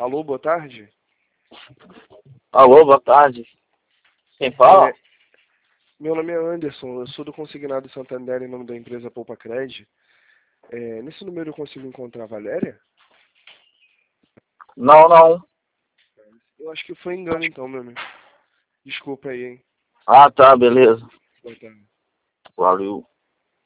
Alô, boa tarde. Alô, boa tarde. Quem fala? Meu nome é Anderson, eu sou do Consignado Santander em nome da empresa Poupa Cred. Nesse número eu consigo encontrar a Valéria? Não. Eu acho que foi engano então, meu amigo. Desculpa aí, hein. Ah, tá, beleza. Boa tarde. Valeu.